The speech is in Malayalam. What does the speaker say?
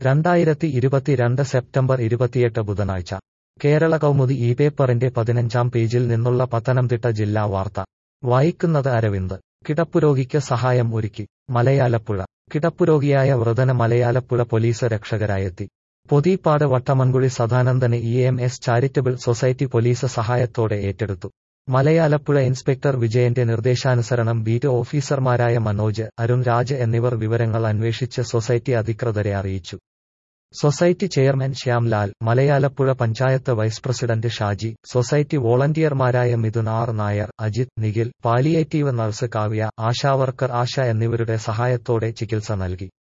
2022 സെപ്റ്റംബർ 28 ബുധനാഴ്ച കേരള കൗമുദി ഈ പേപ്പറിന്റെ 15-ാം പേജിൽ നിന്നുള്ള പത്തനംതിട്ട ജില്ലാ വാർത്ത വായിക്കുന്നത് അരവിന്ദ്. കിടപ്പുരോഗിക്ക് സഹായം ഒരുക്കി മലയാലപ്പുഴ. കിടപ്പുരോഗിയായ വൃദ്ധന് മലയാലപ്പുഴ പോലീസ് രക്ഷകരായെത്തി. പൊതിപ്പാട് വട്ടമൺകുഴി സദാനന്ദനെ EMS ചാരിറ്റബിൾ സൊസൈറ്റി പോലീസ് സഹായത്തോടെ ഏറ്റെടുത്തു. മലയാലപ്പുഴ ഇൻസ്പെക്ടർ വിജയന്റെ നിർദ്ദേശാനുസരണം ബീറ്റ് ഓഫീസർമാരായ മനോജ്, അരുൺ രാജ് എന്നിവർ വിവരങ്ങൾ അന്വേഷിച്ച് സൊസൈറ്റി അധികൃതരെ അറിയിച്ചു. Society chairman Shyamlal, Malayalapuzha panchayat vice president Shaji, society വോളണ്ടിയർമാരായ Mithun R Nair, Ajith, Nikhil, palliative nurse Kavya, ASHA worker Asha എന്നിവരുടെ സഹായത്തോടെ ചികിത്സ നൽകി.